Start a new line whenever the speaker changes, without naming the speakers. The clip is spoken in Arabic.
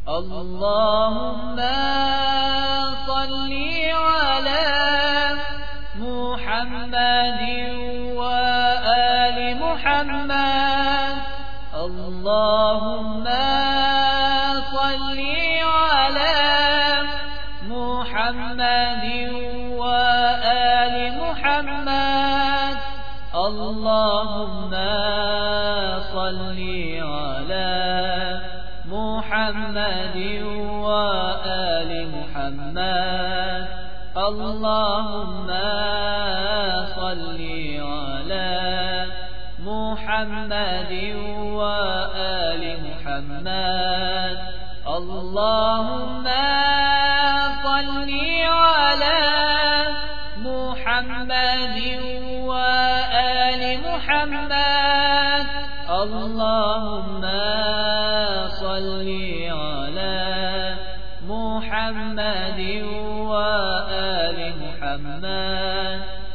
اللهم صل على محمد وآل محمد. اللهم صل على محمد وآل محمد. اللهم صل على محمد وآل محمد. اللهم صل على محمد وآل محمد. اللهم صل على محمد وآل محمد. اللهم صل على محمد وآل محمد.